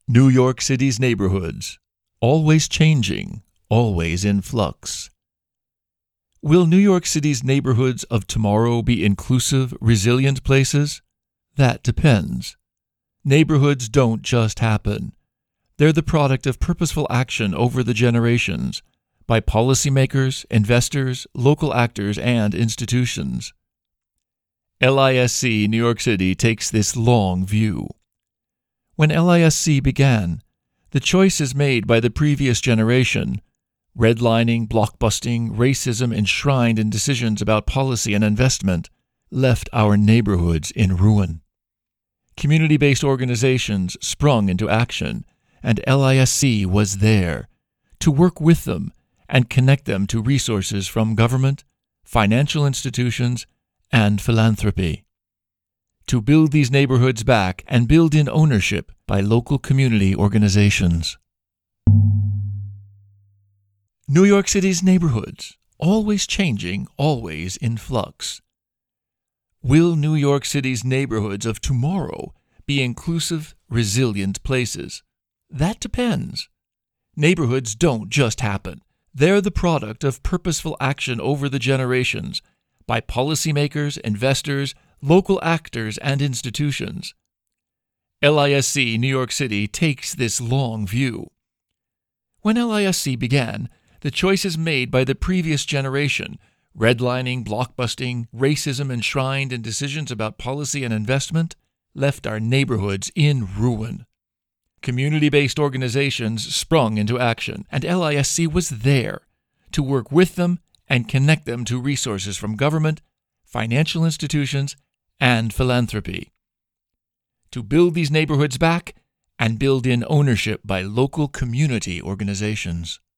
New York City's neighborhoods, always changing, always in flux. Will New York City's neighborhoods of tomorrow be inclusive, resilient places? That depends. Neighborhoods don't just happen. They're the product of purposeful action over the generations by policymakers, investors, local actors, and institutions. LISC New York City takes this long view. When LISC began, the choices made by the previous generation, redlining, blockbusting, racism enshrined in decisions about policy and investment, left our neighborhoods in ruin. Community-based organizations sprung into action, and LISC was there to work with them and connect them to resources from government, financial institutions, and philanthropy. To build these neighborhoods back and build in ownership by local community organizations. New York City's neighborhoods, always changing, always in flux. Will New York City's neighborhoods of tomorrow be inclusive, resilient places? That depends. Neighborhoods don't just happen. They're the product of purposeful action over the generations by policymakers, investors, local actors, and institutions. LISC New York City takes this long view. When LISC began, the choices made by the previous generation, redlining, blockbusting, racism enshrined in decisions about policy and investment, left our neighborhoods in ruin. Community-based organizations sprung into action, and LISC was there to work with them and connect them to resources from government, financial institutions, and philanthropy. To build these neighborhoods back and build in ownership by local community organizations.